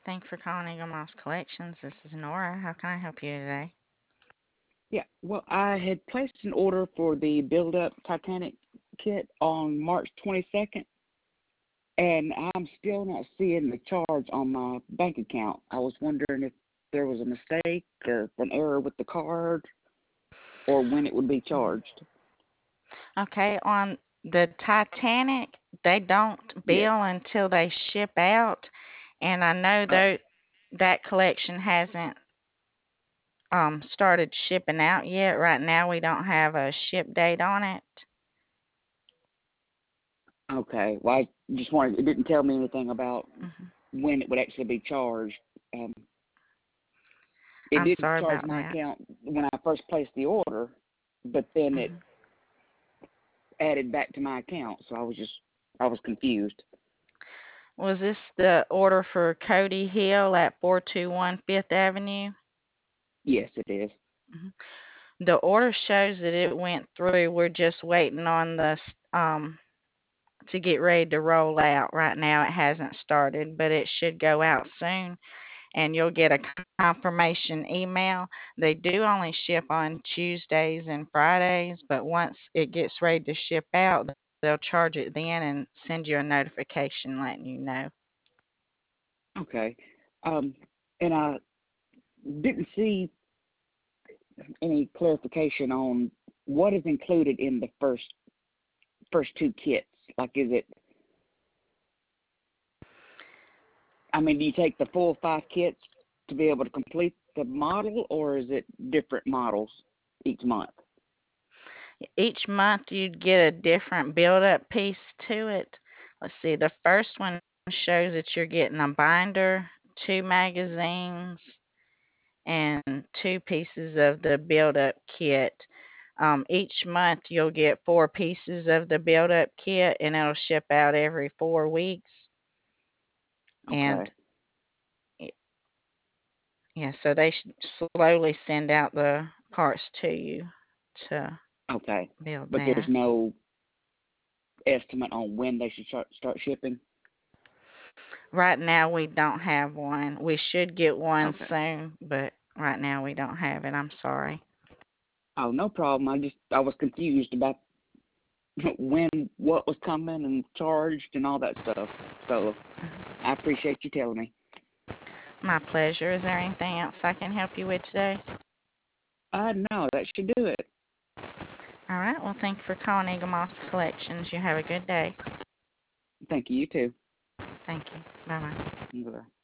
Thanks for calling Eagle Moss Collections. This is Nora. How can I help you today? Yeah, well, I had placed an order for the Build Up Titanic kit on March 22nd, and I'm still not seeing the charge on my bank account. I was wondering if there was a mistake or an error with the card or when it would be charged. Okay, on the Titanic, they don't Yes. bill until they ship out, and I know Oh, though that collection hasn't started shipping out yet. Right now, we don't have a ship date on it. okay. Well, I just wanted, it didn't tell me anything about Hmm. when it would actually be charged. Um, it I'm didn't sorry charge about my that. account when I first placed the order, but then it Hmm. added back to my account, so I was confused. Was this the order for Cody Hill at 421 Fifth Avenue? Yes, it is. Mhm. The order shows that it went through. We're just waiting on the to get ready to roll out. Right now, it hasn't started, but it should go out soon, and you'll get a confirmation email. They do only ship on Tuesdays and Fridays, but once it gets ready to ship out, they'll charge it then and send you a notification letting you know. Okay. Um, and I didn't see any clarification on what is included in the first two kits. Like, is it? I mean, do you take the full five kits to be able to complete the model, or is it different models each month? Each month, you'd get a different build up piece to it. Let's see, the first one shows that you're getting a binder, two magazines, and two pieces of the build up kit. Each month you'll get four pieces of the build up kit and it'll ship out every 4 weeks. And Okay. yeah, so they slowly send out the parts to you to Okay. build But there's that. no estimate on when they should start shipping. Right now we don't have one. We should get one Okay. soon, but right now we don't have it. I'm sorry. Oh, no problem. I was confused about when what was coming and charged and all that stuff. So I appreciate you telling me. My pleasure. Is there anything else I can help you with today? No, that should do it. All right. Well, thank you for calling Eagle Moss Collections. You have a good day. Thank you. You too. Thank you. Bye bye. Bye.